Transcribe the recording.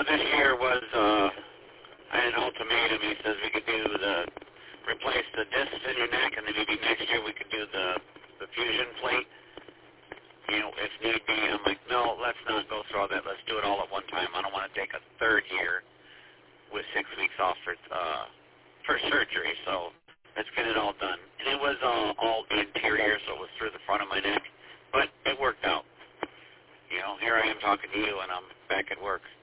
this year was, I had an ultimatum. He says we could replace the discs in your neck, and then maybe next year we could do the fusion plate, if need be. I'm like, no, let's not go through all that. Let's do it all at one time. I don't want to take a third year with 6 weeks off for surgery, so let's get it all done. And it was all interior, so it was through the front of my neck, but it worked out. Here I am talking to you, and I'm back at work.